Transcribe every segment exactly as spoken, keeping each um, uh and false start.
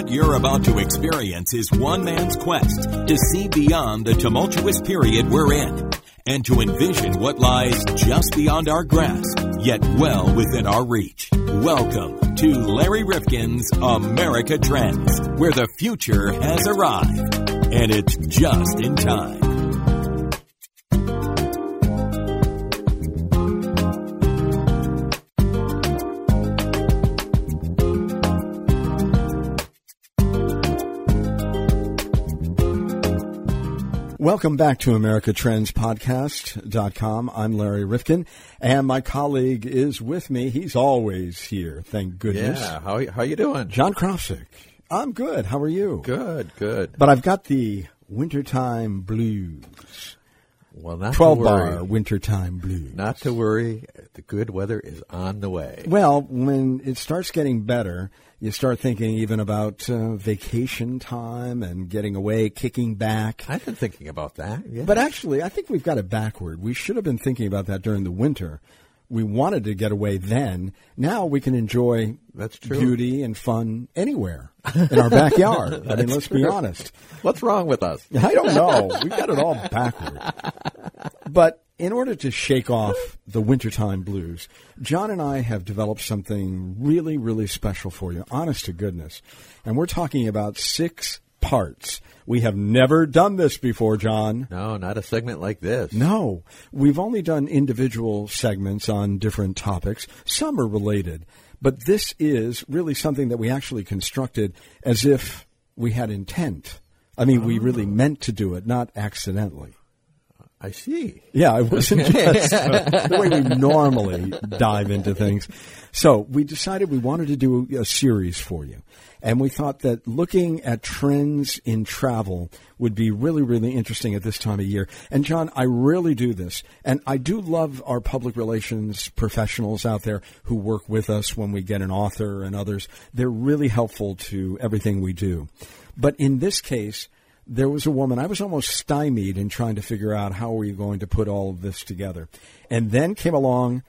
What you're about to experience is one man's quest to see beyond the tumultuous period we're in and to envision what lies just beyond our grasp, yet well within our reach. Welcome to Larry Rifkin's America Trends, where the future has arrived, and it's just in time. Welcome back to America Trends Podcast dot com. I'm Larry Rifkin, and my colleague is with me. He's always here, thank goodness. Yeah, how how you doing? John Krafcik. I'm good. How are you? Good, good. But I've got the wintertime blues. Well, not twelve to worry. bar wintertime blues. Not to worry. The good weather is on the way. Well, when it starts getting better, you start thinking even about uh, vacation time and getting away, kicking back. I've been thinking about that. Yeah. But actually, I think we've got it backward. We should have been thinking about that during the winter. We wanted to get away then. Now we can enjoy That's true. beauty and fun anywhere in our backyard. I mean, let's be honest. What's wrong with us? I don't know. We've got it all backward. But in order to shake off the wintertime blues, John and I have developed something really, really special for you, honest to goodness. And we're talking about six parts. We have never done this before, John. No, not a segment like this. No. We've only done individual segments on different topics. Some are related. But this is really something that we actually constructed as if we had intent. I mean, oh. we really meant to do it, not accidentally. I see. Yeah, it wasn't just uh, the way we normally dive into things. So we decided we wanted to do a, a series for you. And we thought that looking at trends in travel would be really, really interesting at this time of year. And, John, I really do this. And I do love our public relations professionals out there who work with us when we get an author and others. They're really helpful to everything we do. But in this case, there was a woman, I was almost stymied in trying to figure out how we were going to put all of this together. And then came along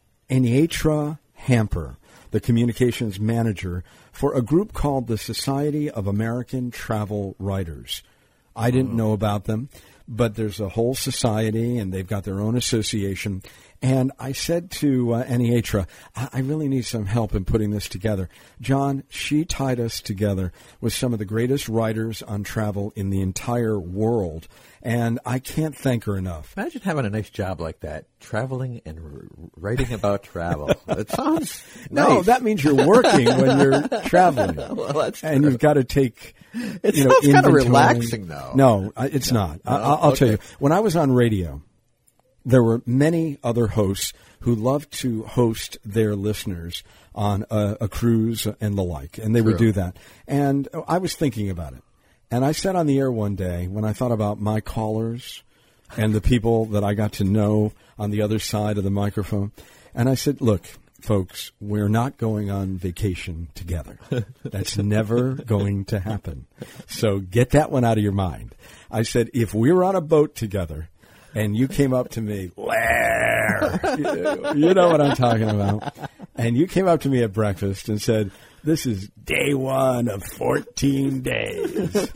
Enietra Hamper, the communications manager for a group called the Society of American Travel Writers. I didn't know about them, but there's a whole society, and they've got their own association. And I said to uh, Enietra, I-, I really need some help in putting this together. John, she tied us together with some of the greatest writers on travel in the entire world, and I can't thank her enough. Imagine having a nice job like that, traveling and r- writing about travel. It sounds No, nice. that means you're working when you're traveling. Well, that's and true. you've got to take, It you know, sounds kind of inventory. relaxing, though. No, I- it's not. I- I'll, I'll Okay. tell you. When I was on radio, there were many other hosts who loved to host their listeners on a, a cruise and the like, and they True. would do that. And I was thinking about it. And I said on the air one day, when I thought about my callers and the people that I got to know on the other side of the microphone, and I said, look, folks, we're not going on vacation together. That's never going to happen. So get that one out of your mind. I said, if we were on a boat together, and you came up to me, Lair, you know what I'm talking about. And you came up to me at breakfast and said, this is day one of fourteen days.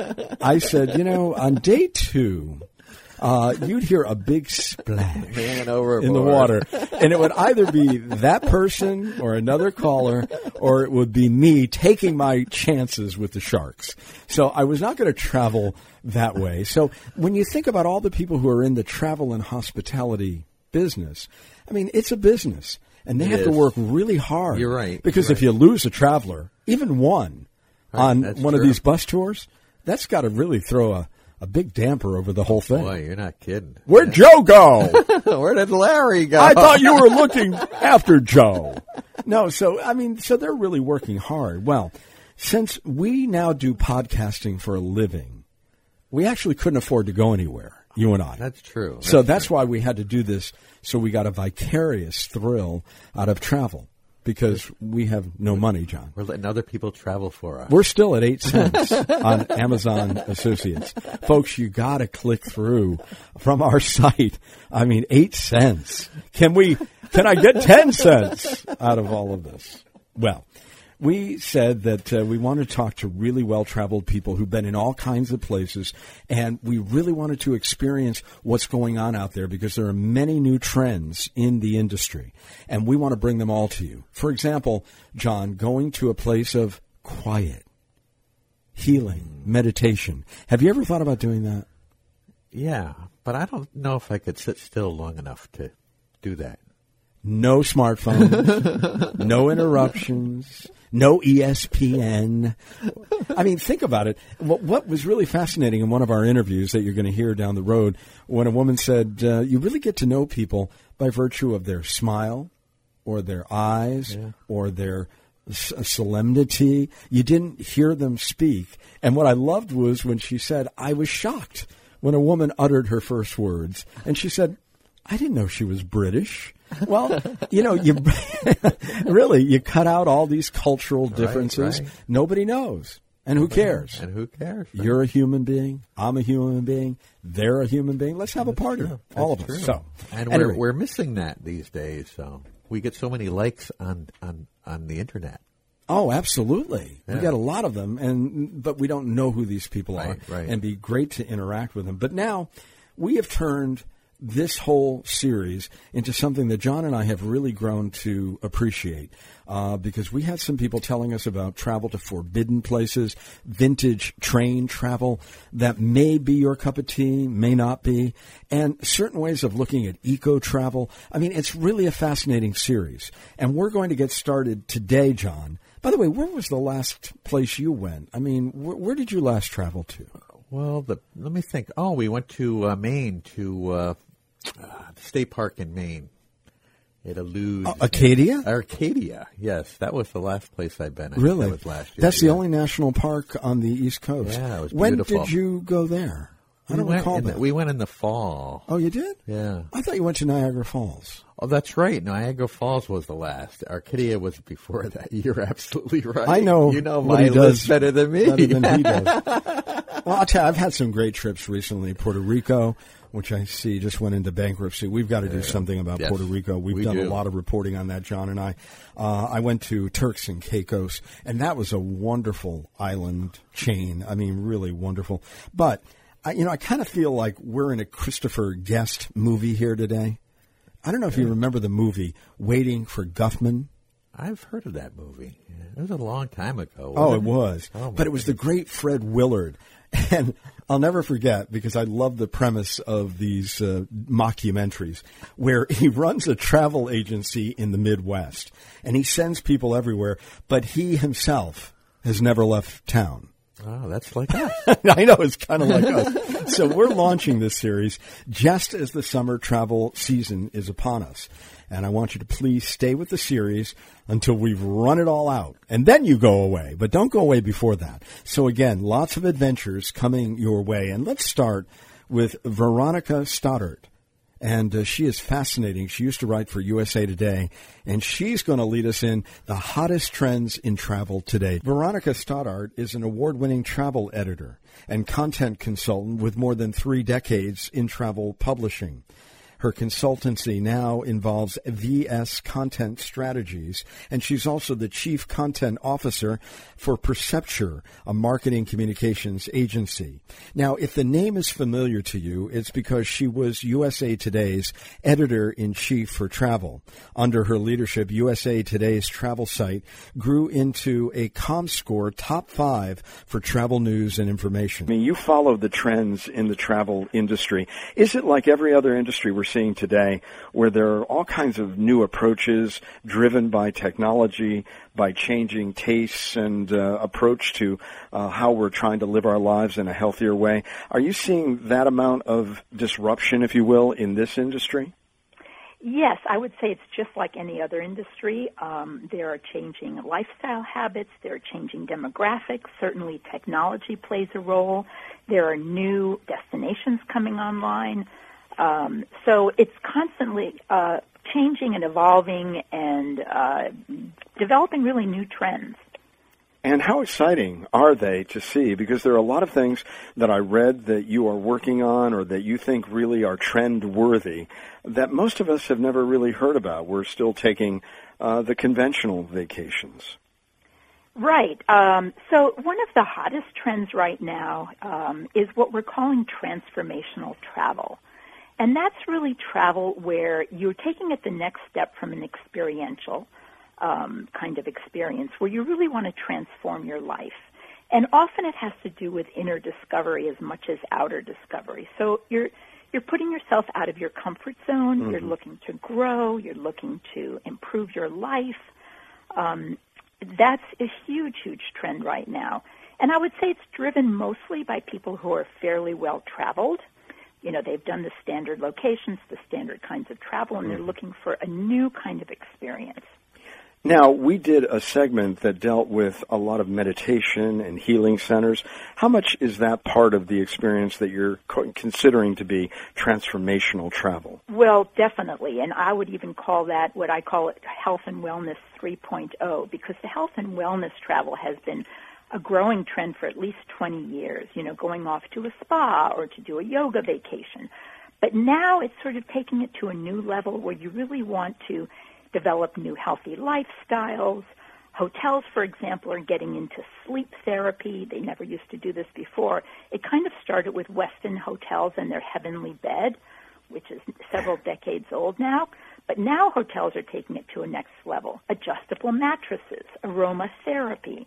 I said, you know, on day two, uh, you'd hear a big splash Man overboard. in the water. And it would either be that person or another caller, or it would be me taking my chances with the sharks. So I was not going to travel that way. So when you think about all the people who are in the travel and hospitality business, I mean, it's a business. And they It have to is. work really hard. You're right. Because You're if you lose a traveler, even one, Right, on that's one true. of these bus tours, that's got to really throw a, a big damper over the whole thing. Boy, you're not kidding. Where'd Joe go? Where did Larry go? I thought you were looking after Joe. No, so, I mean, so they're really working hard. Well, since we now do podcasting for a living, we actually couldn't afford to go anywhere, you and I. That's true. That's so that's true. why we had to do this, so we got a vicarious thrill out of travel, because we have no money, John. We're letting other people travel for us. We're still at eight cents on Amazon Associates. Folks, you got to click through from our site. I mean, eight cents. Can we, can I get ten cents out of all of this? Well, we said that uh, we want to talk to really well-traveled people who've been in all kinds of places, and we really wanted to experience what's going on out there because there are many new trends in the industry, and we want to bring them all to you. For example, John, going to a place of quiet, healing, meditation. Have you ever thought about doing that? Yeah, but I don't know if I could sit still long enough to do that. No smartphones, no interruptions, no E S P N. I mean, think about it. What, what was really fascinating in one of our interviews that you're going to hear down the road, when a woman said, uh, you really get to know people by virtue of their smile or their eyes yeah. or their s- solemnity. You didn't hear them speak. And what I loved was when she said, I was shocked when a woman uttered her first words. And she said, I didn't know she was British. Well, you know, you really, you cut out all these cultural differences. Right, right. Nobody knows. And who cares? And who cares? Right? You're a human being. I'm a human being. They're a human being. Let's have a party. True. All That's of us. True. So, and anyway. we're, we're missing that these days. So we get so many likes on, on, on the Internet. Oh, absolutely. Yeah. We got a lot of them, and but we don't know who these people right, are. Right. And it'd be great to interact with them. But now we have turned this whole series into something that John and I have really grown to appreciate uh, because we had some people telling us about travel to forbidden places, vintage train travel that may be your cup of tea, may not be, and certain ways of looking at eco-travel. I mean, it's really a fascinating series. And we're going to get started today, John. By the way, where was the last place you went? I mean, wh- where did you last travel to? Well, the, let me think. Oh, we went to uh, Maine, to uh, uh, the state park in Maine. It alludes. Uh, Acadia? Arcadia, yes. That was the last place I've been. I Really? That was last year. That's yeah. the only national park on the East Coast. Yeah, it was when beautiful. did you go there? I we don't went recall in that. The, we went in the fall. Oh, you did? Yeah. I thought you went to Niagara Falls. Oh, that's right. Niagara Falls was the last. Arcadia was before that. You're absolutely right. I know. You know what my he list does better than me. Better than he does. Well, I'll tell you, I've had some great trips recently. Puerto Rico, which I see just went into bankruptcy. We've got to do something about yes, Puerto Rico. We've we done do. a lot of reporting on that, John and I. Uh, I went to Turks and Caicos, and that was a wonderful island chain. I mean, really wonderful. But, I, you know, I kind of feel like we're in a Christopher Guest movie here today. I don't know if you remember the movie Waiting for Guffman. I've heard of that movie. It was a long time ago. Oh, it wasn't was. Oh, but it was the great Fred Willard. And I'll never forget, because I love the premise of these uh, mockumentaries, where he runs a travel agency in the Midwest, and he sends people everywhere, but he himself has never left town. Oh, that's like us. I know, it's kind of like us. So we're launching this series just as the summer travel season is upon us. And I want you to please stay with the series until we've run it all out. And then you go away. But don't go away before that. So again, lots of adventures coming your way. And let's start with Veronica Stoddard. And uh, she is fascinating. She used to write for U S A Today, and she's going to lead us in the hottest trends in travel today. Veronica Stoddard is an award-winning travel editor and content consultant with more than three decades in travel publishing. Her consultancy now involves V S Content Strategies, and she's also the Chief Content Officer for Percepture, a marketing communications agency. Now, if the name is familiar to you, it's because she was U S A Today's editor-in-chief for travel. Under her leadership, U S A Today's travel site grew into a ComScore top five for travel news and information. I mean, you follow the trends in the travel industry. Is it like every other industry we're seeing today, where there are all kinds of new approaches driven by technology, by changing tastes and uh, approach to uh, how we're trying to live our lives in a healthier way? Are you seeing that amount of disruption, if you will, in this industry? Yes, I would say it's just like any other industry. Um, there are changing lifestyle habits. There are changing demographics. Certainly technology plays a role. There are new destinations coming online. Um, so it's constantly uh, changing and evolving and uh, developing really new trends. And how exciting are they to see? Because there are a lot of things that I read that you are working on or that you think really are trend-worthy that most of us have never really heard about. We're still taking uh, the conventional vacations. Right. Um, so one of the hottest trends right now um, is what we're calling transformational travel. And that's really travel where you're taking it the next step from an experiential um, kind of experience, where you really want to transform your life. And often it has to do with inner discovery as much as outer discovery. So you're you're putting yourself out of your comfort zone. Mm-hmm. You're looking to grow. You're looking to improve your life. Um, that's a huge, huge trend right now. And I would say it's driven mostly by people who are fairly well-traveled. You know, they've done the standard locations, the standard kinds of travel, and mm-hmm. they're looking for a new kind of experience. Now, we did a segment that dealt with a lot of meditation and healing centers. How much is that part of the experience that you're co- considering to be transformational travel? Well, definitely, and I would even call that what I call it health and wellness three point oh, because the health and wellness travel has been a growing trend for at least twenty years, you know, going off to a spa or to do a yoga vacation. But now it's sort of taking it to a new level where you really want to develop new healthy lifestyles. Hotels, for example, are getting into sleep therapy. They never used to do this before. It kind of started with Westin hotels and their Heavenly Bed, which is several decades old now. But now hotels are taking it to a next level. Adjustable mattresses, aromatherapy,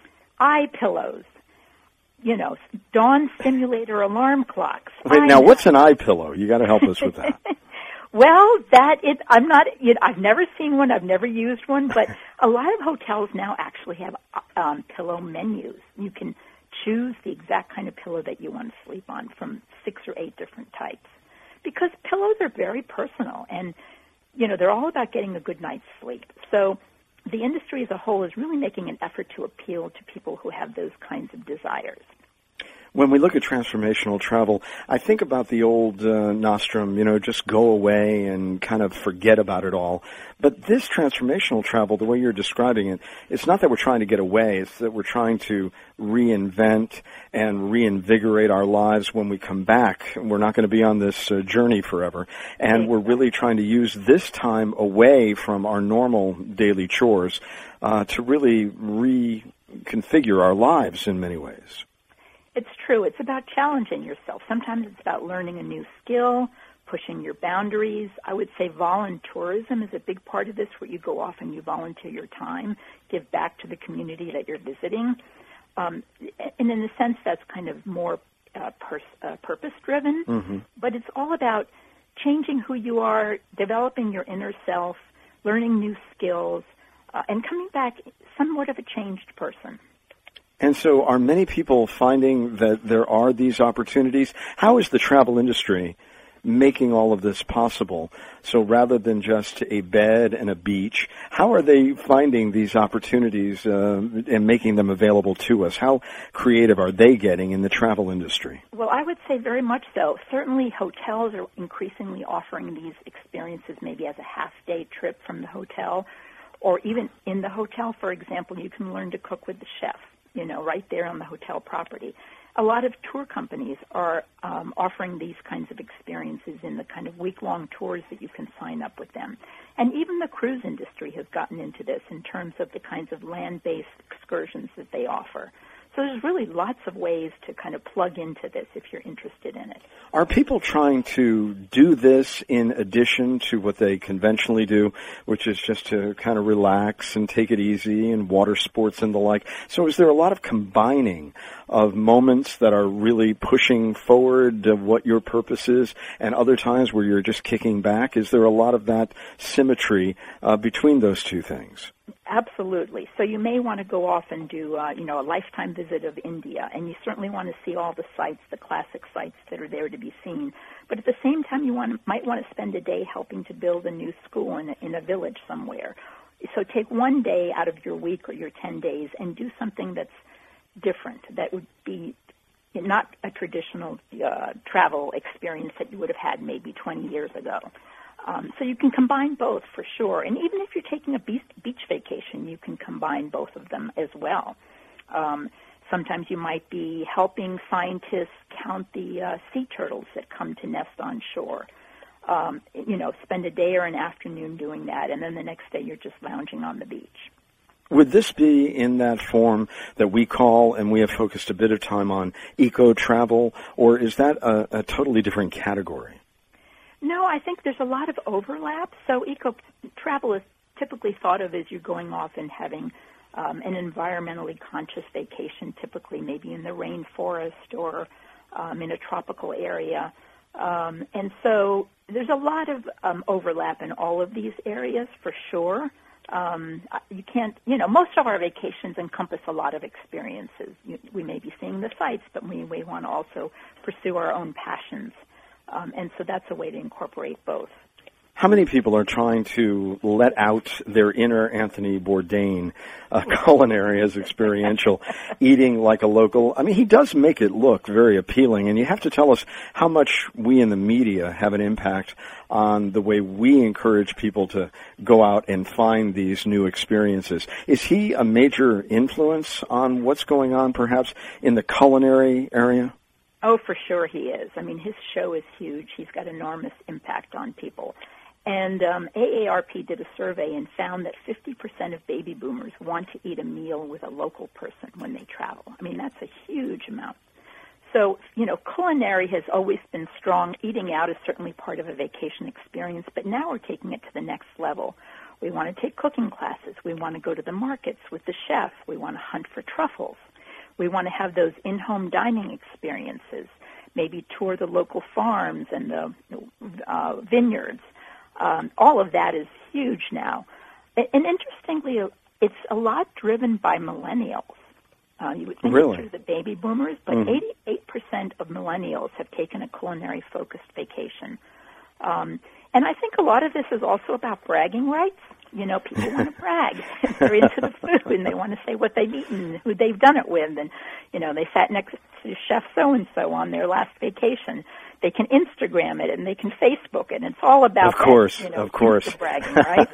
eye pillows, you know, dawn stimulator alarm clocks. Wait, now what's an eye pillow? You got to help us with that. Well, that is, I'm not, you know, I've never seen one, I've never used one, but a lot of hotels now actually have um, pillow menus. You can choose the exact kind of pillow that you want to sleep on from six or eight different types. Because pillows are very personal, and, you know, they're all about getting a good night's sleep. So the industry as a whole is really making an effort to appeal to people who have those kinds of desires. When we look at transformational travel, I think about the old uh, nostrum, you know, just go away and kind of forget about it all. But this transformational travel, the way you're describing it, it's not that we're trying to get away. It's that we're trying to reinvent and reinvigorate our lives when we come back. We're not going to be on this uh, journey forever. And we're really trying to use this time away from our normal daily chores uh, to really reconfigure our lives in many ways. It's true. It's about challenging yourself. Sometimes it's about learning a new skill, pushing your boundaries. I would say voluntourism is a big part of this, where you go off and you volunteer your time, give back to the community that you're visiting. Um, and in a sense, that's kind of more uh, pers- uh, purpose-driven. Mm-hmm. But it's all about changing who you are, developing your inner self, learning new skills, uh, and coming back somewhat of a changed person. And so are many people finding that there are these opportunities? How is the travel industry making all of this possible? So rather than just a bed and a beach, how are they finding these opportunities uh, and making them available to us? How creative are they getting in the travel industry? Well, I would say very much so. Certainly hotels are increasingly offering these experiences maybe as a half-day trip from the hotel, or even in the hotel, for example, you can learn to cook with the chef, you know, right there on the hotel property. A lot of tour companies are um, offering these kinds of experiences in the kind of week-long tours that you can sign up with them. And even the cruise industry has gotten into this in terms of the kinds of land-based excursions that they offer. So there's really lots of ways to kind of plug into this if you're interested in it. Are people trying to do this in addition to what they conventionally do, which is just to kind of relax and take it easy and water sports and the like? So is there a lot of combining of moments that are really pushing forward of what your purpose is and other times where you're just kicking back? Is there a lot of that symmetry uh, between those two things? Absolutely. So you may want to go off and do, uh, you know, a lifetime visit of India, and you certainly want to see all the sites, the classic sites that are there to be seen. But at the same time, you want, might want to spend a day helping to build a new school in a, in a village somewhere. So take one day out of your week or your ten days and do something that's different, that would be not a traditional uh, travel experience that you would have had maybe twenty years ago. Um, so you can combine both for sure. And even if you're taking a beach, beach vacation, you can combine both of them as well. Um, sometimes you might be helping scientists count the uh, sea turtles that come to nest on shore. Um, you know, spend a day or an afternoon doing that, and then the next day you're just lounging on the beach. Would this be in that form that we call, and we have focused a bit of time on, eco-travel, or is that a, a totally different category? No, I think there's a lot of overlap. So eco-travel is typically thought of as you going off and having um, an environmentally conscious vacation, typically maybe in the rainforest or um, in a tropical area. Um, and so there's a lot of um, overlap in all of these areas for sure. Um, you can't, you know, most of our vacations encompass a lot of experiences. You, we may be seeing the sights, but we, we want to also pursue our own passions. Um, and so that's a way to incorporate both. How many people are trying to let out their inner Anthony Bourdain, uh, culinary as experiential, eating like a local? I mean, he does make it look very appealing, and you have to tell us how much we in the media have an impact on the way we encourage people to go out and find these new experiences. Is he a major influence on what's going on, perhaps, in the culinary area? Oh, for sure he is. I mean, his show is huge. He's got enormous impact on people. And um, A A R P did a survey and found that fifty percent of baby boomers want to eat a meal with a local person when they travel. I mean, that's a huge amount. So, you know, culinary has always been strong. Eating out is certainly part of a vacation experience, but now we're taking it to the next level. We want to take cooking classes. We want to go to the markets with the chef. We want to hunt for truffles. We want to have those in-home dining experiences, maybe tour the local farms and the uh, vineyards. Um, all of that is huge now. And, and interestingly, it's a lot driven by millennials. Uh, you would think really? It's through the baby boomers, but mm-hmm. eighty-eight percent of millennials have taken a culinary-focused vacation. Um, and I think a lot of this is also about bragging rights. You know, people want to brag. They're into the food, and they want to say what they've eaten, who they've done it with, and, you know, they sat next to Chef so-and-so on their last vacation. They can Instagram it, and they can Facebook it. And it's all about of course, that, you know, of course. bragging, right?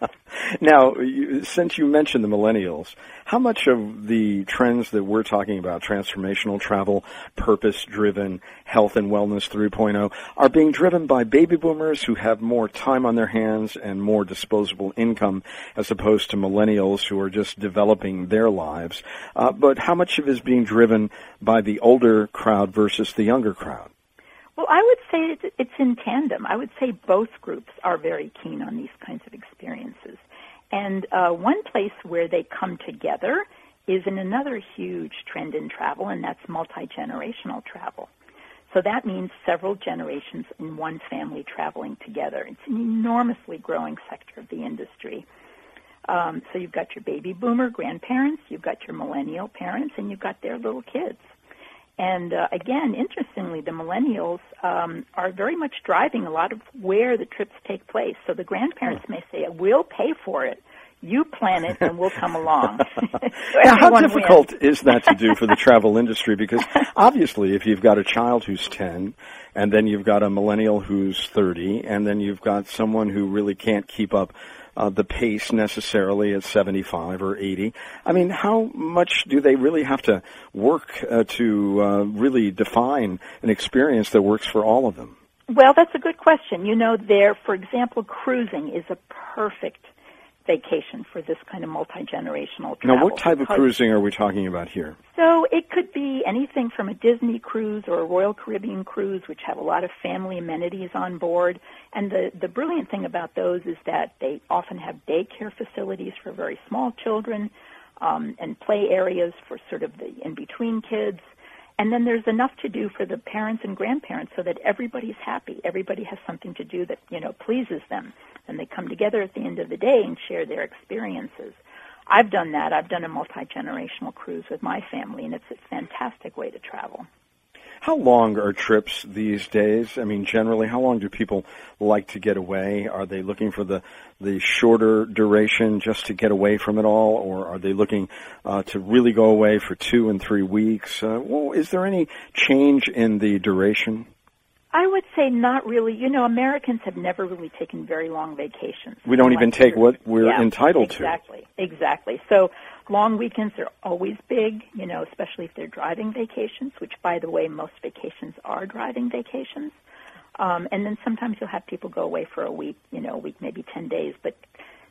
Now, you, since you mentioned the millennials, how much of the trends that we're talking about, transformational travel, purpose-driven, health and wellness three point oh, are being driven by baby boomers who have more time on their hands and more disposable income as opposed to millennials who are just developing their lives? Uh, but how much of it is being driven by the older crowd versus the younger crowd? Well, I would say it's in tandem. I would say both groups are very keen on these kinds of experiences. And uh, one place where they come together is in another huge trend in travel, and that's multi-generational travel. So that means several generations in one family traveling together. It's an enormously growing sector of the industry. Um, so you've got your baby boomer grandparents, you've got your millennial parents, and you've got their little kids. And uh, again, interestingly, the millennials um, are very much driving a lot of where the trips take place. So the grandparents may say, we'll pay for it. You plan it, and we'll come along. So now, how difficult wins. is that to do for the travel industry? Because obviously, if you've got a child who's ten, and then you've got a millennial who's thirty, and then you've got someone who really can't keep up Uh, the pace necessarily at seventy-five or eighty. I mean, how much do they really have to work uh, to uh, really define an experience that works for all of them? Well, that's a good question. You know, there, for example, cruising is a perfect vacation for this kind of multi-generational travel. Now, what type of cruising are we talking about here? So it could be anything from a Disney cruise or a Royal Caribbean cruise, which have a lot of family amenities on board. And the, the brilliant thing about those is that they often have daycare facilities for very small children um, and play areas for sort of the in-between kids. And then there's enough to do for the parents and grandparents so that everybody's happy. Everybody has something to do that, you know, pleases them. And they come together at the end of the day and share their experiences. I've done that. I've done a multi-generational cruise with my family, and it's a fantastic way to travel. How long are trips these days? I mean, generally, how long do people like to get away? Are they looking for the, the shorter duration just to get away from it all, or are they looking uh, to really go away for two and three weeks? Uh, well, is there any change in the duration? I would say not really. You know, Americans have never really taken very long vacations. We don't even take what we're yeah, entitled exactly, to. Exactly, exactly. So long weekends are always big, you know, especially if they're driving vacations, which, by the way, most vacations are driving vacations. Um, and then sometimes you'll have people go away for a week, you know, a week, maybe ten days. But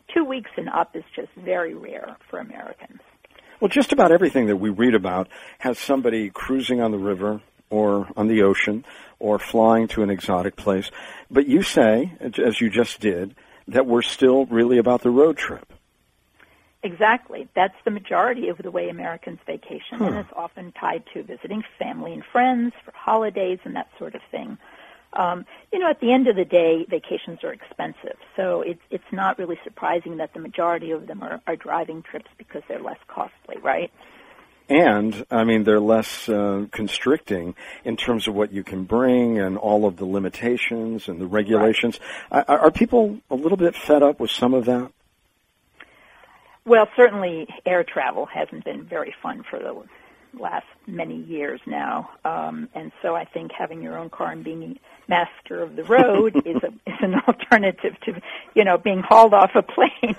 two weeks and up is just very rare for Americans. Well, just about everything that we read about has somebody cruising on the river or on the ocean or flying to an exotic place. But you say, as you just did, that we're still really about the road trip. Exactly. That's the majority of the way Americans vacation, huh. and it's often tied to visiting family and friends for holidays and that sort of thing. Um, you know, at the end of the day, vacations are expensive, so it's it's not really surprising that the majority of them are, are driving trips because they're less costly, right? And, I mean, they're less uh, constricting in terms of what you can bring and all of the limitations and the regulations. Right. Are, are people a little bit fed up with some of that? Well, certainly air travel hasn't been very fun for the last many years now, um, and so I think having your own car and being master of the road is, a, is an alternative to, you know, being hauled off a plane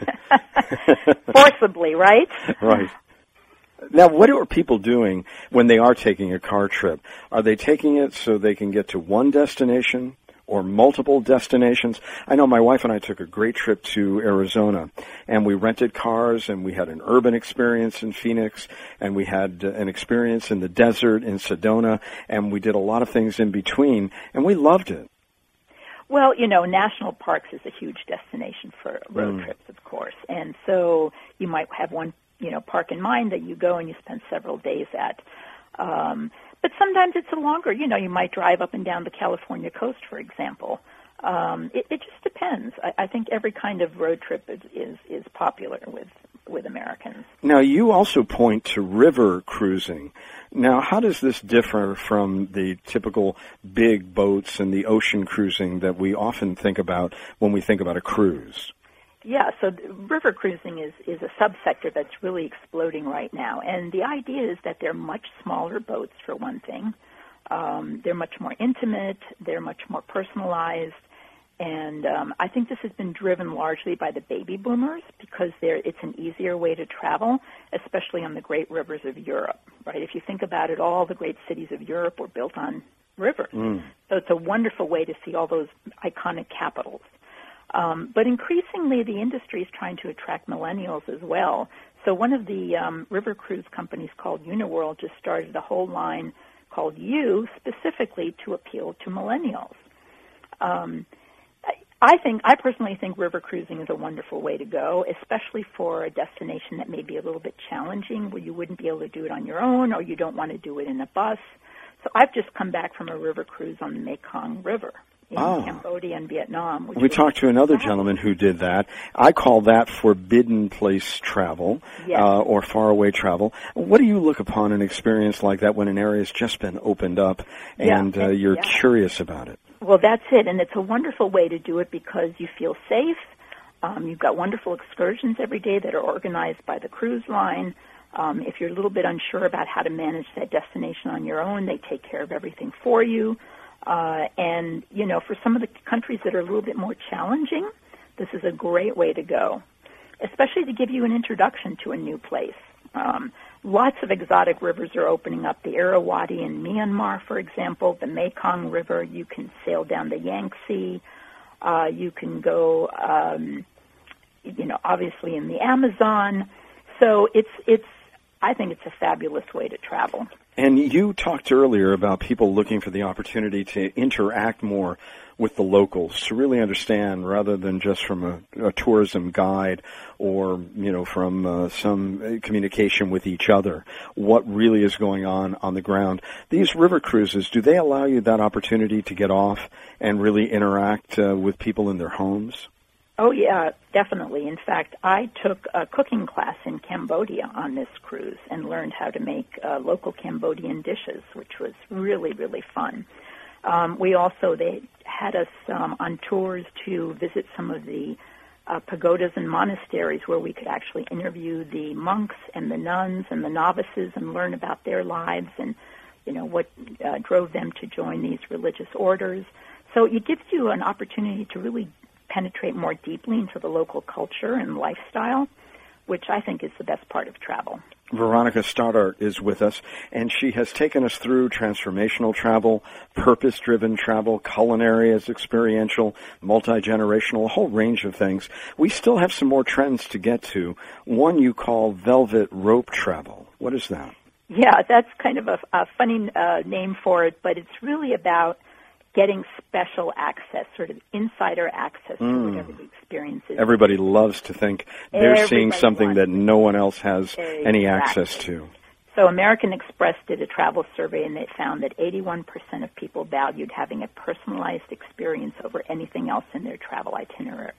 forcibly, right? Right. Now, what are people doing when they are taking a car trip? Are they taking it so they can get to one destination or multiple destinations? I know my wife and I took a great trip to Arizona, and we rented cars, and we had an urban experience in Phoenix, and we had uh, an experience in the desert in Sedona, and we did a lot of things in between, and we loved it. Well, you know, national parks is a huge destination for road mm. trips, of course, and so you might have one, you know, park in mind that you go and you spend several days at. Um, But sometimes it's a longer, you know, you might drive up and down the California coast, for example. Um, it, it just depends. I, I think every kind of road trip is, is, is popular with, with Americans. Now, you also point to river cruising. Now, how does this differ from the typical big boats and the ocean cruising that we often think about when we think about a cruise? Yeah, so river cruising is, is a subsector that's really exploding right now. And the idea is that they're much smaller boats, for one thing. Um, they're much more intimate. They're much more personalized. And um, I think this has been driven largely by the baby boomers because they're, it's an easier way to travel, especially on the great rivers of Europe, right? If you think about it, all the great cities of Europe were built on rivers. Mm. So it's a wonderful way to see all those iconic capitals. Um, but increasingly, the industry is trying to attract millennials as well. So one of the um, river cruise companies called Uniworld just started a whole line called U specifically to appeal to millennials. Um, I think, I personally think river cruising is a wonderful way to go, especially for a destination that may be a little bit challenging, where you wouldn't be able to do it on your own, or you don't want to do it in a bus. So I've just come back from a river cruise on the Mekong River in oh. Cambodia and Vietnam. Which we talked to another gentleman who did that. I call that forbidden place travel, yes. uh, or faraway travel. What do you look upon an experience like that when an area has just been opened up and yeah, uh, you're yeah. curious about it? Well, that's it, and it's a wonderful way to do it because you feel safe. Um, you've got wonderful excursions every day that are organized by the cruise line. Um, if you're a little bit unsure about how to manage that destination on your own, they take care of everything for you. Uh, and, you know, for some of the countries that are a little bit more challenging, this is a great way to go, especially to give you an introduction to a new place. Um, lots of exotic rivers are opening up. The Irrawaddy in Myanmar, for example, the Mekong River. You can sail down the Yangtze. Uh, you can go, um, you know, obviously in the Amazon. So it's it's. I think it's a fabulous way to travel. And you talked earlier about people looking for the opportunity to interact more with the locals, to really understand rather than just from a, a tourism guide or, you know, from uh, some communication with each other, what really is going on on the ground. These river cruises, do they allow you that opportunity to get off and really interact uh, with people in their homes? Oh, yeah, definitely. In fact, I took a cooking class in Cambodia on this cruise and learned how to make uh, local Cambodian dishes, which was really, really fun. Um, we also, they had us um, on tours to visit some of the uh, pagodas and monasteries where we could actually interview the monks and the nuns and the novices and learn about their lives and, you know, what uh, drove them to join these religious orders. So it gives you an opportunity to really penetrate more deeply into the local culture and lifestyle, which I think is the best part of travel. Veronica Stoddart is with us, and she has taken us through transformational travel, purpose-driven travel, culinary as experiential, multi-generational, a whole range of things. We still have some more trends to get to. One you call velvet rope travel. What is that? Yeah, that's kind of a, a funny uh, name for it, but it's really about getting special access, sort of insider access mm. to whatever the experience is. Everybody loves to think they're Everybody seeing something that no one else has exactly. any access to. So American Express did a travel survey, and they found that eighty-one percent of people valued having a personalized experience over anything else in their travel itineraries.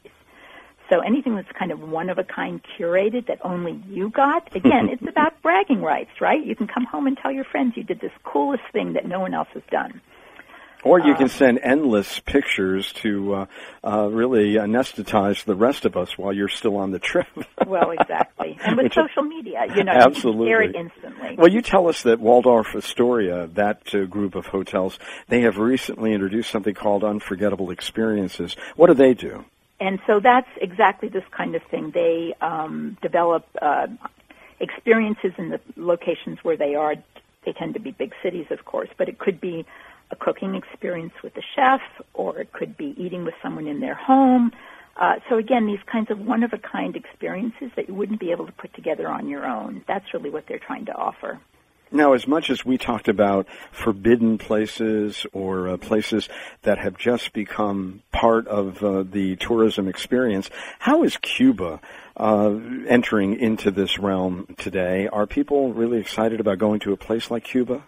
So anything that's kind of one-of-a-kind curated that only you got, again, it's about bragging rights, right? You can come home and tell your friends you did this coolest thing that no one else has done. Or you can send endless pictures to uh, uh, really anesthetize the rest of us while you're still on the trip. Well, exactly. And with Which social media, you know, absolutely. you can share it instantly. Well, you tell us that Waldorf Astoria, that uh, group of hotels, they have recently introduced something called Unforgettable Experiences. What do they do? And so that's exactly this kind of thing. They um, develop uh, experiences in the locations where they are. They tend to be big cities, of course, but it could be a cooking experience with a chef, or it could be eating with someone in their home. Uh, so again, these kinds of one-of-a-kind experiences that you wouldn't be able to put together on your own. That's really what they're trying to offer. Now, as much as we talked about forbidden places or uh, places that have just become part of uh, the tourism experience, how is Cuba uh, entering into this realm today? Are people really excited about going to a place like Cuba?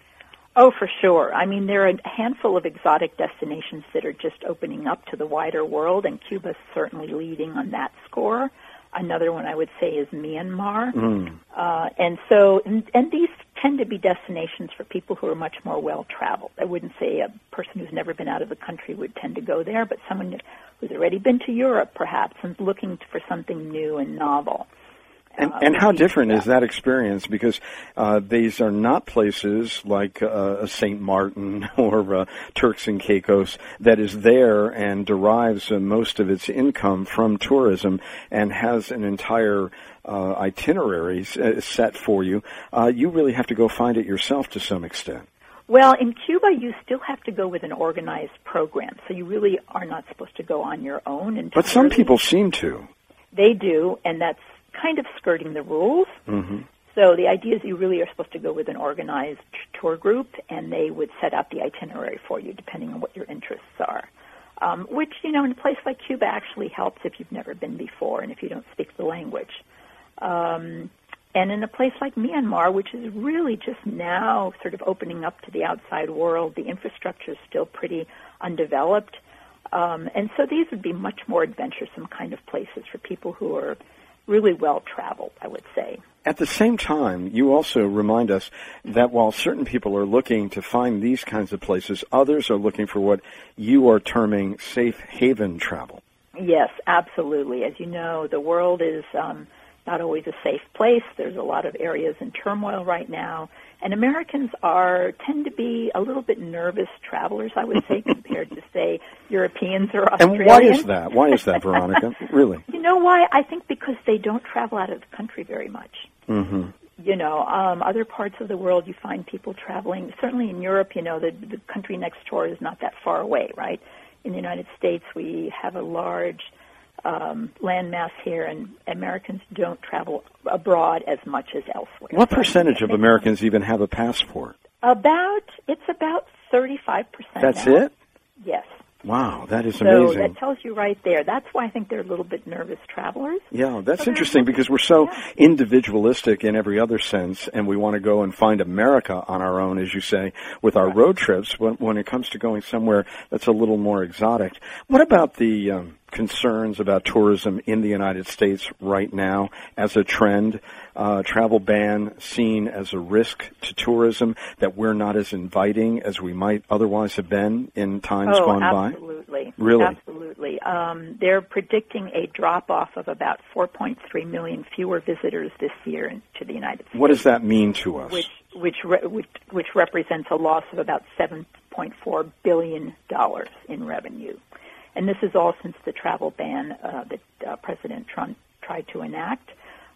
Oh, for sure. I mean, there are a handful of exotic destinations that are just opening up to the wider world, and Cuba's certainly leading on that score. Another one I would say is Myanmar. Mm. Uh, and so, and, and these tend to be destinations for people who are much more well-traveled. I wouldn't say a person who's never been out of the country would tend to go there, but someone who's already been to Europe, perhaps, and looking for something new and novel. And, and how different is that experience? Because uh, these are not places like uh, Saint Martin or uh, Turks and Caicos that is there and derives uh, most of its income from tourism and has an entire uh, itinerary set for you. Uh, you really have to go find it yourself to some extent. Well, in Cuba, you still have to go with an organized program, so you really are not supposed to go on your own. And but some people seem to. They do, and that's kind of skirting the rules. Mm-hmm. So the idea is you really are supposed to go with an organized tour group, and they would set out the itinerary for you depending on what your interests are, um, which, you know, in a place like Cuba actually helps if you've never been before and if you don't speak the language. Um, and in a place like Myanmar, which is really just now sort of opening up to the outside world, the infrastructure is still pretty undeveloped. Um, and so these would be much more adventuresome kind of places for people who are really well-traveled, I would say. At the same time, you also remind us that while certain people are looking to find these kinds of places, others are looking for what you are terming safe haven travel. Yes, absolutely. As you know, the world is um, not always a safe place. There's a lot of areas in turmoil right now. And Americans are tend to be a little bit nervous travelers, I would say, compared to, say, Europeans or Australians. And why is that? Why is that, Veronica? Really? You know why? I think because they don't travel out of the country very much. Mm-hmm. You know, um, other parts of the world, you find people traveling. Certainly in Europe, you know, the, the country next door is not that far away, right? In the United States, we have a large Um, landmass here, and Americans don't travel abroad as much as elsewhere. What percentage of Americans even have a passport? About, it's about thirty-five percent. That's now. it? Yes. Wow, that is so amazing. So that tells you right there. That's why I think they're a little bit nervous travelers. Yeah, that's so interesting because we're so yeah. individualistic in every other sense, and we want to go and find America on our own, as you say, with our right. road trips when, when it comes to going somewhere that's a little more exotic. What about the um, concerns about tourism in the United States right now as a trend? Uh, travel ban seen as a risk to tourism, that we're not as inviting as we might otherwise have been in times oh, gone absolutely. by? Absolutely. Really? Absolutely. Um, they're predicting a drop-off of about four point three million fewer visitors this year in, to the United States. What does that mean to us? Which, which, re- which, which represents a loss of about seven point four billion dollars in revenue. And this is all since the travel ban uh, that uh, President Trump tried to enact.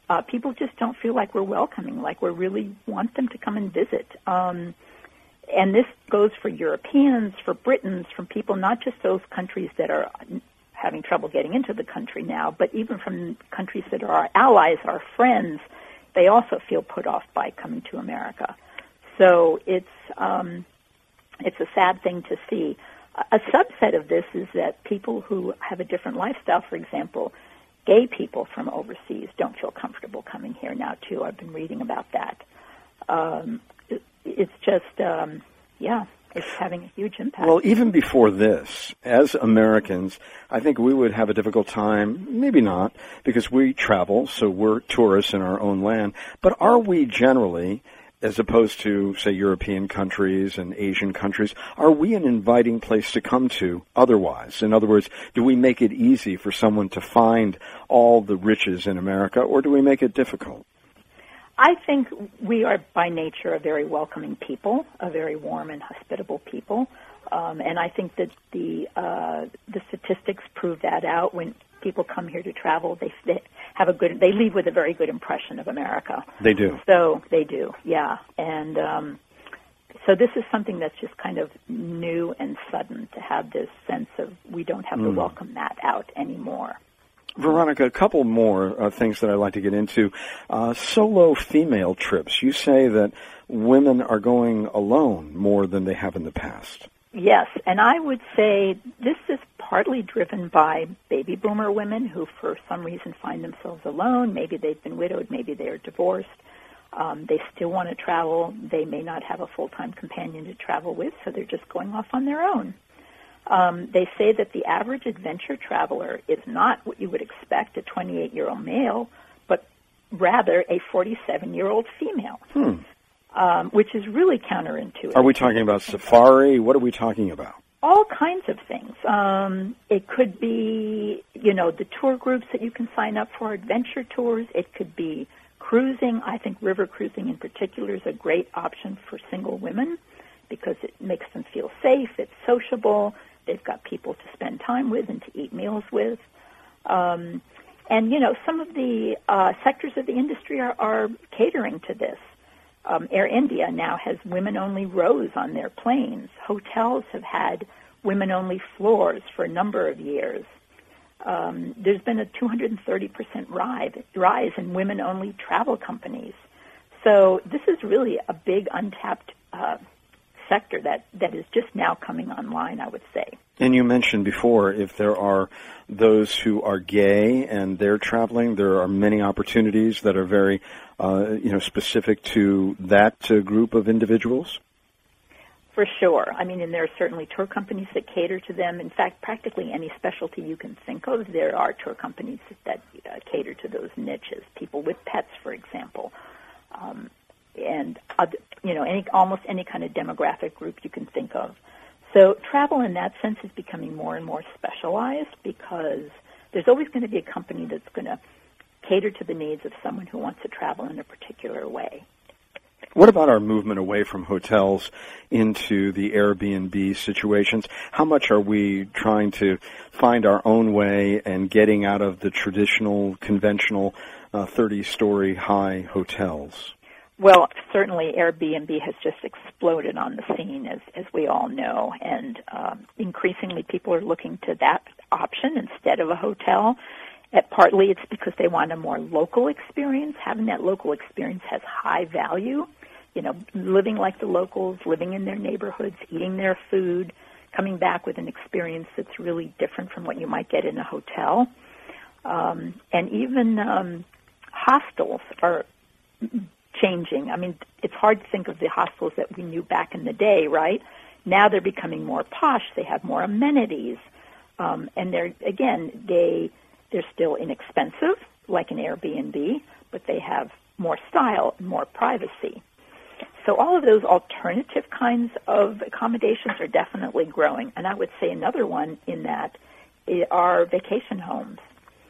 uh, people just don't feel like we're welcoming, like we really want them to come and visit. Um, and this goes for Europeans, for Britons, from people, not just those countries that are having trouble getting into the country now, but even from countries that are our allies, our friends, they also feel put off by coming to America. So it's um, it's a sad thing to see. A subset of this is that people who have a different lifestyle, for example, gay people from overseas don't feel comfortable coming here now, too. I've been reading about that. Um, it, it's just, um, yeah, it's having a huge impact. Well, even before this, as Americans, I think we would have a difficult time, maybe not, because we travel, so we're tourists in our own land. But are we generally, as opposed to, say, European countries and Asian countries, are we an inviting place to come to otherwise? In other words, do we make it easy for someone to find all the riches in America, or do we make it difficult? I think we are by nature a very welcoming people, a very warm and hospitable people, um, and I think that the uh, the statistics prove that out. When people come here to travel, they, they have a good, they leave with a very good impression of America. They do. So they do, yeah, and um, so this is something that's just kind of new and sudden to have this sense of we don't have mm. to welcome that out anymore. Veronica, a couple more uh, things that I'd like to get into. Uh, solo female trips. You say that women are going alone more than they have in the past. Yes, and I would say this is partly driven by baby boomer women who for some reason find themselves alone. Maybe they've been widowed, maybe they're divorced. Um, they still want to travel. They may not have a full-time companion to travel with, so they're just going off on their own. Um, they say that the average adventure traveler is not what you would expect, a twenty-eight-year-old male, but rather a forty-seven-year-old female, hmm. um, which is really counterintuitive. Are we talking about safari? What are we talking about? All kinds of things. Um, it could be, you know, the tour groups that you can sign up for, adventure tours. It could be cruising. I think river cruising in particular is a great option for single women because it makes them feel safe, it's sociable, they've got people to spend time with and to eat meals with. Um, and, you know, some of the uh, sectors of the industry are, are catering to this. Um, Air India now has women-only rows on their planes. Hotels have had women-only floors for a number of years. Um, there's been a two hundred thirty percent rise, rise in women-only travel companies. So this is really a big untapped uh sector that, that is just now coming online, I would say. And you mentioned before, if there are those who are gay and they're traveling, there are many opportunities that are very, uh, you know, specific to that uh, group of individuals? For sure. I mean, and there are certainly tour companies that cater to them. In fact, practically any specialty you can think of, there are tour companies that uh, cater to those niches. People with pets, for example. Um, and, other, you know, any almost any kind of demographic group you can think of. So travel in that sense is becoming more and more specialized because there's always going to be a company that's going to cater to the needs of someone who wants to travel in a particular way. What about our movement away from hotels into the Airbnb situations? How much are we trying to find our own way and getting out of the traditional, conventional uh, thirty-story high hotels? Well, certainly Airbnb has just exploded on the scene, as, as we all know, and um, increasingly people are looking to that option instead of a hotel. At partly it's because they want a more local experience. Having that local experience has high value. You know, living like the locals, living in their neighborhoods, eating their food, coming back with an experience that's really different from what you might get in a hotel. Um, and even um, hostels are changing. I mean, it's hard to think of the hostels that we knew back in the day, right? Now they're becoming more posh. They have more amenities. Um, and they're, again, they, they're still inexpensive, like an Airbnb, but they have more style and more privacy. So all of those alternative kinds of accommodations are definitely growing. And I would say another one in that are vacation homes.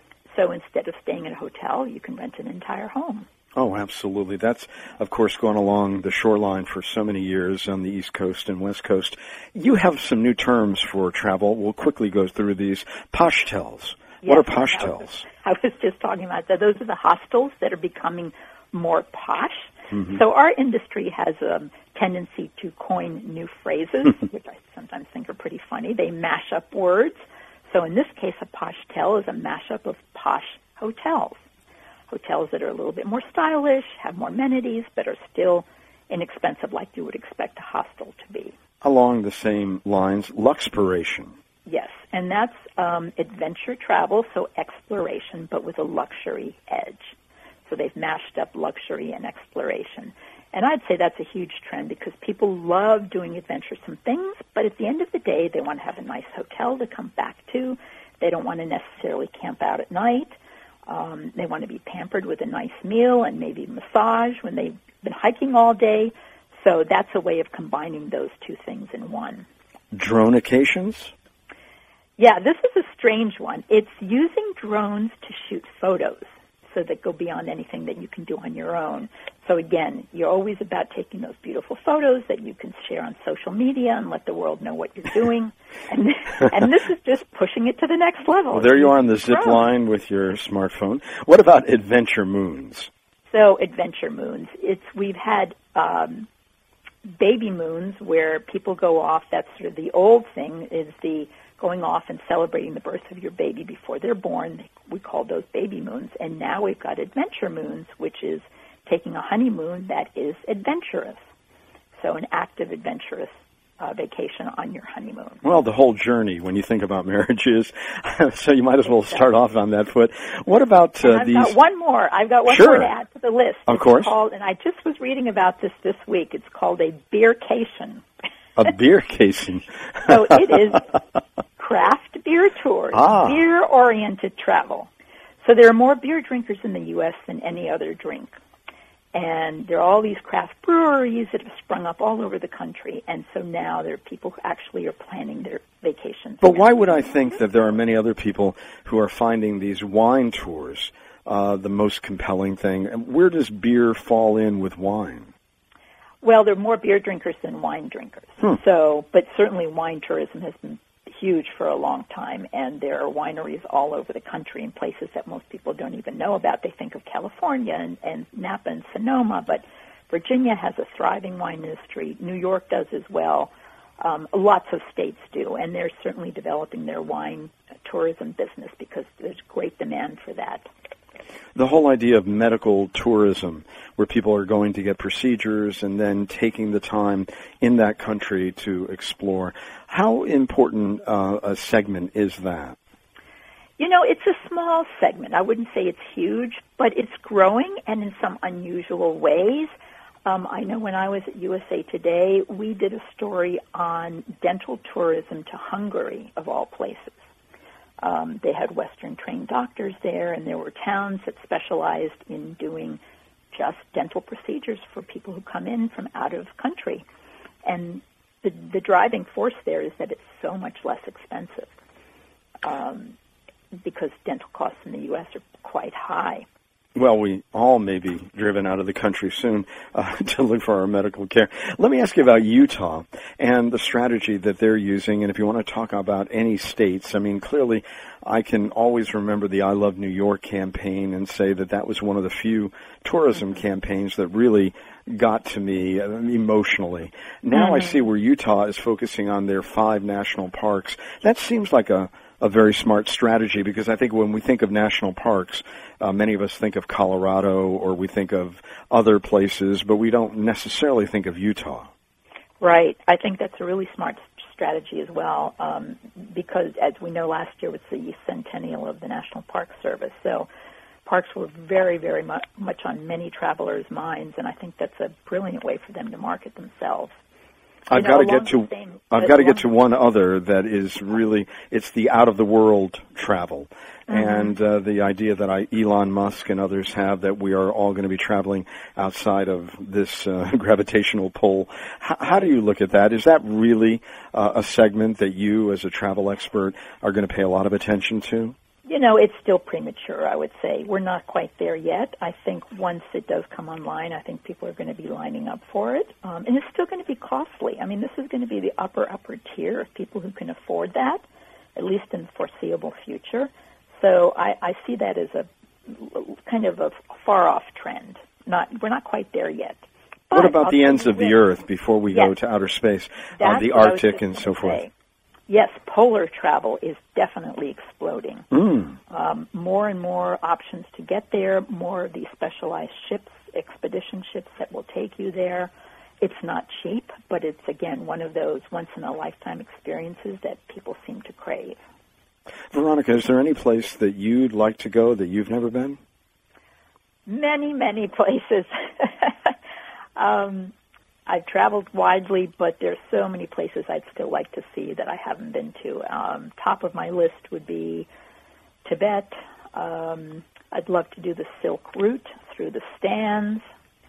So instead of staying in a hotel, you can rent an entire home. Oh, absolutely. That's, of course, gone along the shoreline for so many years on the East Coast and West Coast. You have some new terms for travel. We'll quickly go through these. Poshtels. What Yes, are posh I was- tels? I was just talking about that. Those are the hostels that are becoming more posh. Mm-hmm. So our industry has a tendency to coin new phrases, which I sometimes think are pretty funny. They mash up words. So in this case, a posh tel is a mashup of posh hotels. Hotels that are a little bit more stylish, have more amenities, but are still inexpensive like you would expect a hostel to be. Along the same lines, Luxpiration. Yes, and that's um, adventure travel, so exploration, but with a luxury edge. So they've mashed up luxury and exploration. And I'd say that's a huge trend because people love doing adventuresome things, but at the end of the day, they want to have a nice hotel to come back to. They don't want to necessarily camp out at night. Um, they want to be pampered with a nice meal and maybe massage when they've been hiking all day. So that's a way of combining those two things in one. Dronications? Yeah, this is a strange one. It's using drones to shoot photos so that go beyond anything that you can do on your own. So again, you're always about taking those beautiful photos that you can share on social media and let the world know what you're doing. and, and this is just pushing it to the next level. Well, there you are on the zip line with your smartphone. What about adventure moons? So adventure moons. It's we've had um, baby moons where people go off. That's sort of the old thing, is the going off and celebrating the birth of your baby before they're born. We call those baby moons. And now we've got adventure moons, which is taking a honeymoon that is adventurous. So an active, adventurous uh, vacation on your honeymoon. Well, the whole journey when you think about marriages. So you might as well start off on that foot. What about uh, and I've these? got one more. I've got one Sure. more to add to the list. Of It's course. Called, and I just was reading about this this week. It's called a beercation. A beer casing. So it is craft beer tours, Ah. beer-oriented travel. So there are more beer drinkers in the U S than any other drink. And there are all these craft breweries that have sprung up all over the country. And so now there are people who actually are planning their vacations. But why would I think that there are many other people who are finding these wine tours uh, the most compelling thing? And where does beer fall in with wine? Well, there are more beer drinkers than wine drinkers. Hmm. So, but certainly wine tourism has been huge for a long time, and there are wineries all over the country in places that most people don't even know about. They think of California and, and Napa and Sonoma, but Virginia has a thriving wine industry. New York does as well. Um, lots of states do, and they're certainly developing their wine tourism business because there's great demand for that. The whole idea of medical tourism, where people are going to get procedures and then taking the time in that country to explore, how important uh, a segment is that? You know, it's a small segment. I wouldn't say it's huge, but it's growing and in some unusual ways. Um, I know when I was at U S A Today, we did a story on dental tourism to Hungary, of all places. Um, they had Western-trained doctors there, and there were towns that specialized in doing just dental procedures for people who come in from out of country. And the, the driving force there is that it's so much less expensive um, because dental costs in the U S are quite high. Well, we all may be driven out of the country soon uh, to look for our medical care. Let me ask you about Utah and the strategy that they're using. And if you want to talk about any states, I mean, clearly I can always remember the I Love New York campaign and say that that was one of the few tourism campaigns that really got to me uh, emotionally. Now mm-hmm. I see where Utah is focusing on their five national parks. That seems like a a very smart strategy, because I think when we think of national parks, uh, many of us think of Colorado or we think of other places, but we don't necessarily think of Utah. Right. I think that's a really smart strategy as well, um, because as we know, last year was the centennial of the National Park Service. So parks were very, very much, much on many travelers' minds, and I think that's a brilliant way for them to market themselves. I've got to get to same, I've got to get to one other that is really, it's the out of the world travel, mm-hmm. and uh, the idea that I, Elon Musk and others have that we are all going to be traveling outside of this uh, gravitational pull. H- how do you look at that? Is that really uh, a segment that you, as a travel expert, are going to pay a lot of attention to? You know, it's still premature, I would say. We're not quite there yet. I think once it does come online, I think people are going to be lining up for it. Um, and it's still going to be costly. I mean, this is going to be the upper, upper tier of people who can afford that, at least in the foreseeable future. So I, I see that as a kind of a far-off trend. Not We're not quite there yet. What But about I'll the tell ends you of the this. Earth before we Yes. go to outer space, uh, That's the what I was Arctic just and so gonna forth? say. Yes, polar travel is definitely exploding. Mm. Um, more and more options to get there, more of these specialized ships, expedition ships that will take you there. It's not cheap, but it's, again, one of those once-in-a-lifetime experiences that people seem to crave. Veronica, is there any place that you'd like to go that you've never been? Many, many places. um, I've traveled widely, but there's so many places I'd still like to see that I haven't been to. Um, top of my list would be Tibet. Um, I'd love to do the Silk Route through the stands.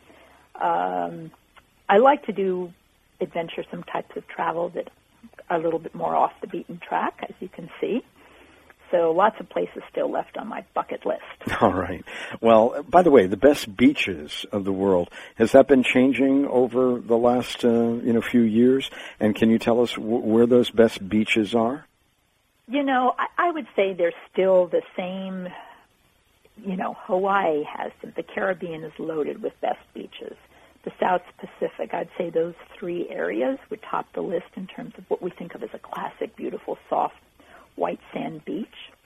Um, I like to do adventuresome types of travel that are a little bit more off the beaten track, as you can see. So lots of places still left on my bucket list. All right. Well, by the way, the best beaches of the world, has that been changing over the last uh, you know few years? And can you tell us w- where those best beaches are? You know, I, I would say they're still the same. You know, Hawaii has them. The Caribbean is loaded with best beaches. The South Pacific, I'd say those three areas would top the list in terms of what we think of as a classic, beautiful, soft, white sand beach.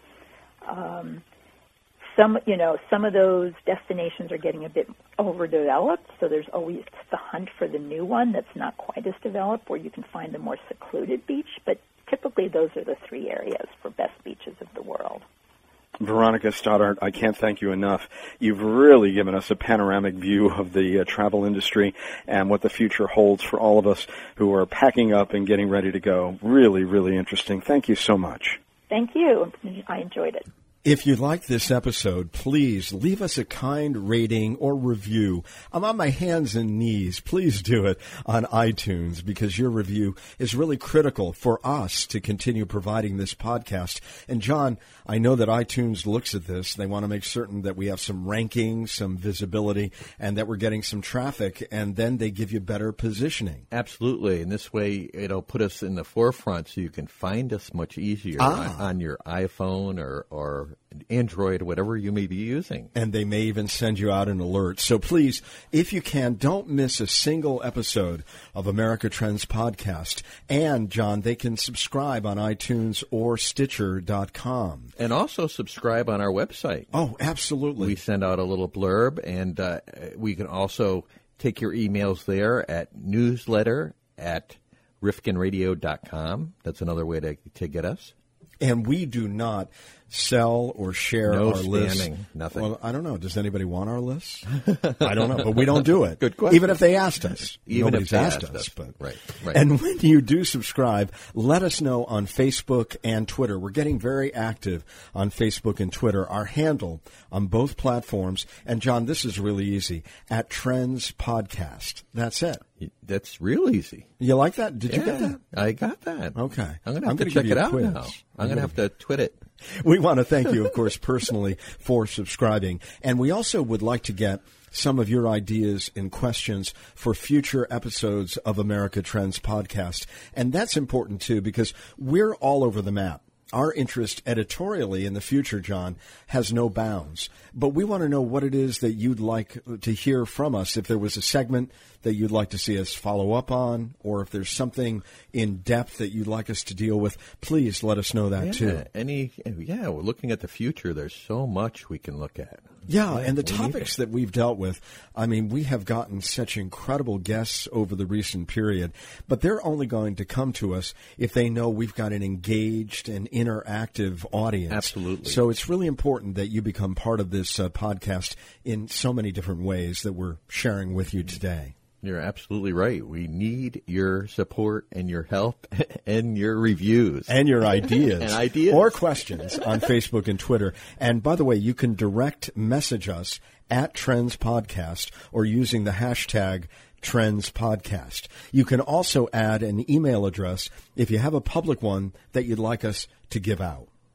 Um, some, you know, some of those destinations are getting a bit overdeveloped, so there's always the hunt for the new one that's not quite as developed, where you can find a more secluded beach. But typically, those are the three areas for best beaches of the world. Veronica Stoddart, I can't thank you enough. You've really given us a panoramic view of the uh, travel industry and what the future holds for all of us who are packing up and getting ready to go. Really, really interesting. Thank you so much. Thank you. I enjoyed it. If you like this episode, please leave us a kind rating or review. I'm on my hands and knees. Please do it on iTunes, because your review is really critical for us to continue providing this podcast. And John, I know that iTunes looks at this. They want to make certain that we have some ranking, some visibility, and that we're getting some traffic, and then they give you better positioning. Absolutely. And this way, it'll put us in the forefront so you can find us much easier Ah. on, on your iPhone or, or Android, whatever you may be using. And they may even send you out an alert. So please, if you can, don't miss a single episode of America Trends Podcast. And, John, they can subscribe on iTunes or Stitcher dot com. And also subscribe on our website. Oh, absolutely. We send out a little blurb, and uh, we can also take your emails there at newsletter at rifkin radio dot com. That's another way to, to get us. And we do not sell or share No our lists. spamming, nothing. Well, I don't know. Does anybody want our lists? I don't know, but we don't do it. Good question. Even if they asked us. Even if Nobody's they asked, asked us. us. But Right, right. And when you do subscribe, let us know on Facebook and Twitter. We're getting very active on Facebook and Twitter. Our handle on both platforms, and John, this is really easy, at Trends Podcast. That's it. That's real easy. You like that? Did you Yeah, get that? I got that. Okay. I'm going to I'm have to gonna check give you it a out quiz. now. I'm going to have to twit it. We want to thank you, of course, personally for subscribing. And we also would like to get some of your ideas and questions for future episodes of America Trends Podcast. And that's important, too, because we're all over the map. Our interest editorially in the future, John, has no bounds. But we want to know what it is that you'd like to hear from us. If there was a segment that you'd like to see us follow up on, or if there's something in depth that you'd like us to deal with, please let us know that, Yeah, too. any, yeah, we're looking at the future. There's so much we can look at. Yeah, and the we need topics that we've dealt with, I mean, we have gotten such incredible guests over the recent period, but they're only going to come to us if they know we've got an engaged and interactive audience. Absolutely. So it's really important that you become part of this uh, podcast in so many different ways that we're sharing with you today. You're absolutely right. We need your support and your help and your reviews. And your ideas. And ideas. Or questions on Facebook and Twitter. And by the way, you can direct message us at Trends Podcast or using the hashtag Trends Podcast. You can also add an email address if you have a public one that you'd like us to give out.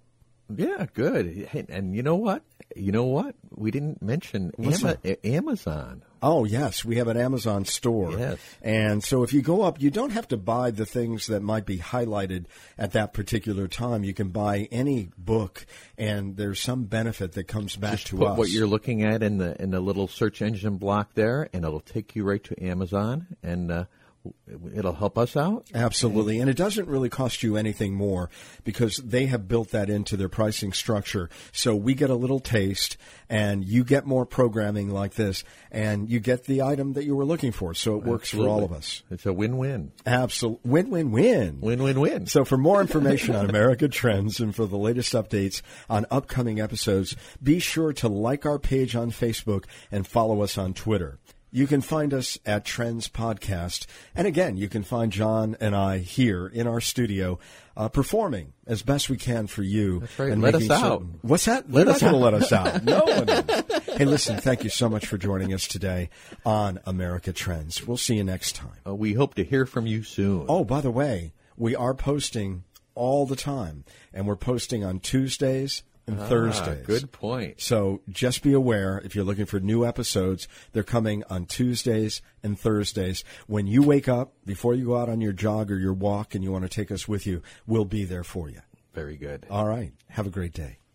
Yeah, good. Hey, and you know what? You know what? We didn't mention What's Ama- that? Amazon. Oh, yes. We have an Amazon store. Yes. And so if you go up, you don't have to buy the things that might be highlighted at that particular time. You can buy any book, and there's some benefit that comes back Just to put us. what you're looking at in the in the little search engine block there, and it'll take you right to Amazon, and uh, it'll help us out. Absolutely. And it doesn't really cost you anything more because they have built that into their pricing structure. So we get a little taste and you get more programming like this and you get the item that you were looking for. So it works Absolutely. for all of us. It's a win-win. Absolutely. Win, win, win. Win-win-win. So for more information on America Trends and for the latest updates on upcoming episodes, be sure to like our page on Facebook and follow us on Twitter. You can find us at Trends Podcast. And again, you can find John and I here in our studio uh, performing as best we can for you. That's right. And Let us making out. certain- What's that? Let You're us not going to out. let us out. No one is. Hey, listen, thank you so much for joining us today on America Trends. We'll see you next time. Uh, we hope to hear from you soon. Oh, by the way, we are posting all the time. And we're posting on Tuesdays and Ah, Thursdays. good point. So just be aware, if you're looking for new episodes, they're coming on Tuesdays and Thursdays. When you wake up, before you go out on your jog or your walk and you want to take us with you, we'll be there for you. Very good. All right. Have a great day.